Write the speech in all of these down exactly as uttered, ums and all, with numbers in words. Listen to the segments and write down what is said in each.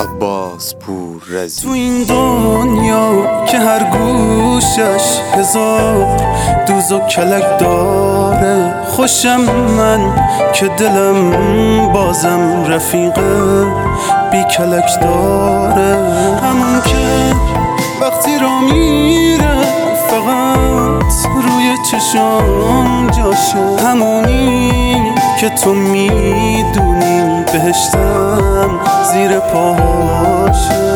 عباس پوررزی. تو این دنیا که هر گوشش هزار دوز و کلک داره، خوشم من که دلم بازم رفیقه بی کلک داره. همون که وقتی را میره فقط روی چشام جاشه، همونی که تو میدونی بهشتم زیر پاهاشه.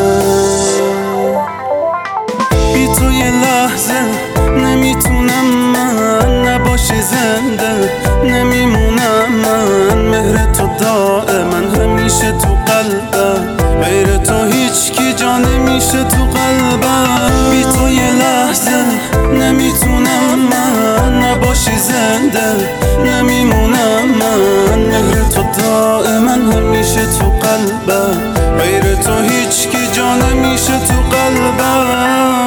بی تو یه لحظه نمیتونم من نباشی زنده، نمیمونم من. مهر تو دائما همیشه تو قلبم، غیر تو هیچ کی جا نمیشه تو قلبم. بی تو یه لحظه نمیتونم من نباشی زنده، نمیمونم من. مهر تو دائما همیشه تو قلبم، غیر تو هیچ کی جا نمیشه تو قلبم.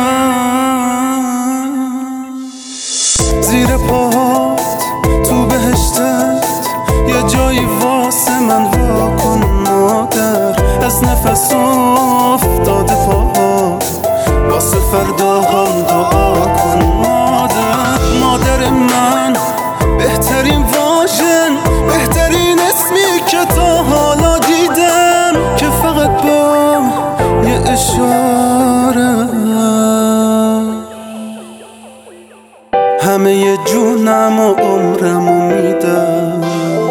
زیر پاهات تو بهشتت یه جایی واسه من واکن مادر، از نفس افتاده پاهات واسه فردا هم دعا کن مادر. مادر من بهترین واژن، بهترین اسمی که تا حالا دیدم، که فقط با یه اشاره همه جونم و عمرمو میدم.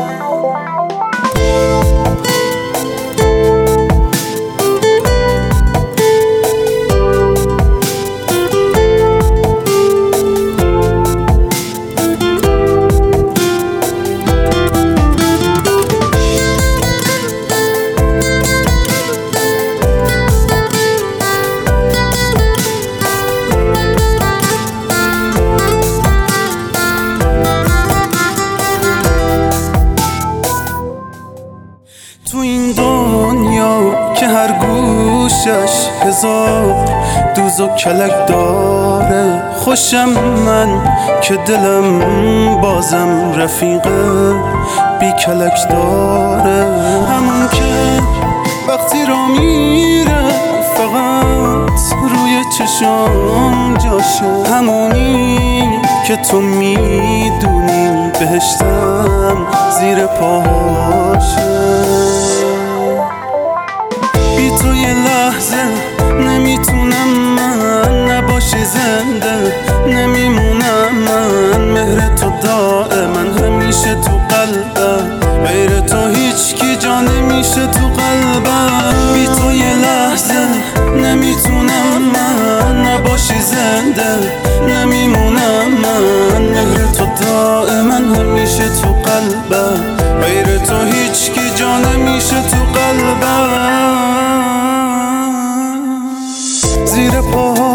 تو این دنیا که هر گوشش هزار دوز و کلک داره، خوشم من که دلم بازم رفیقه بی کلک داره. همون که وقتی را میره فقط روی چشام جاشه، همونی که تو میدونی بهشتم زیر پاهاشه. بی تو یه لحظه نمیتونم من نباشی زنده، نمیمونم من. مهر تو دائما همیشه تو قلبم، غیر تو هیچ کی جا نمیشه تو قلبم. بی تو یه لحظه نمیتونم من نباشی زنده، نمیمونم من. مهر تو دائما همیشه تو قلبم، غیر تو هیچ کی جا نمیشه تو قلبم. زیر پاها